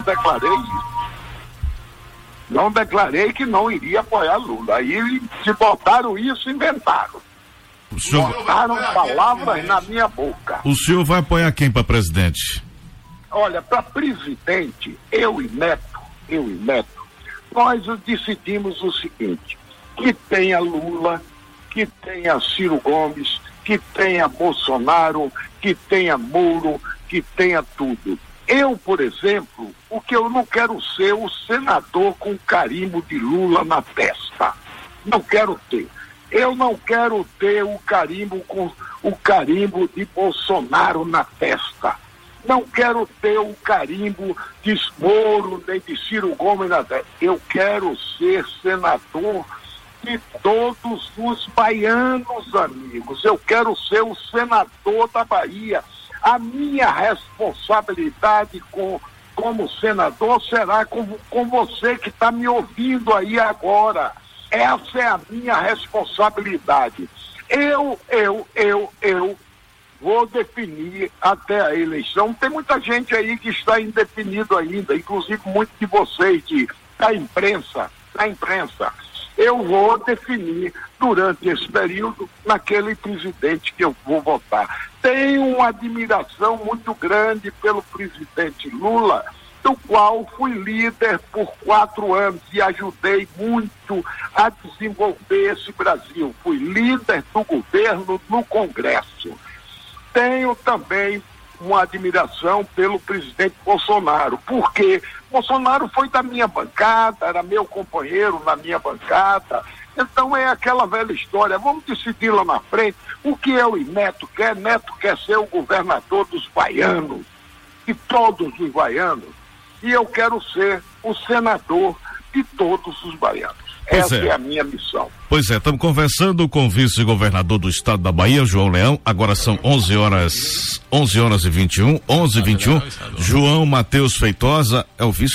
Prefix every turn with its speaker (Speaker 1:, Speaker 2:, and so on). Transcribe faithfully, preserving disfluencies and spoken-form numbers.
Speaker 1: declarei isso. Não declarei que não iria apoiar Lula. Aí se botaram isso, inventaram.
Speaker 2: O senhor...
Speaker 1: Botaram palavras na minha boca.
Speaker 2: O senhor vai apoiar quem para presidente?
Speaker 1: Olha, para presidente, eu e Neto, eu e Neto, nós decidimos o seguinte, que tenha Lula, que tenha Ciro Gomes, que tenha Bolsonaro, que tenha Moro, que tenha tudo. Eu, por exemplo, o que eu não quero ser o senador com carimbo de Lula na testa. Não quero ter. Eu não quero ter o carimbo com o carimbo de Bolsonaro na testa. Não quero ter o carimbo de Moro nem de Ciro Gomes na testa. Eu quero ser senador de todos os baianos, amigos. Eu quero ser o senador da Bahia. A minha responsabilidade com, como senador será com, com você que está me ouvindo aí agora. Essa é a minha responsabilidade. Eu, eu, eu, eu vou definir até a eleição. Tem muita gente aí que está indefinido ainda, inclusive muitos de vocês de, da imprensa, da imprensa. Eu vou definir durante esse período naquele presidente que eu vou votar. Tenho uma admiração muito grande pelo presidente Lula, do qual fui líder por quatro anos e ajudei muito a desenvolver esse Brasil. Fui líder do governo no Congresso. Tenho também uma admiração pelo presidente Bolsonaro, porque Bolsonaro foi da minha bancada, era meu companheiro na minha bancada. Então é aquela velha história, vamos decidir lá na frente o que eu e Neto quer. Neto quer ser o governador dos baianos, de todos os baianos, e eu quero ser o senador de todos os baianos.
Speaker 2: Pois
Speaker 1: Essa
Speaker 2: é.
Speaker 1: é a minha missão.
Speaker 2: Pois é, estamos conversando com o vice-governador do estado da Bahia, João Leão. Agora são onze horas, onze horas e vinte e um, onze e vinte e um. João Mateus Feitosa é o vice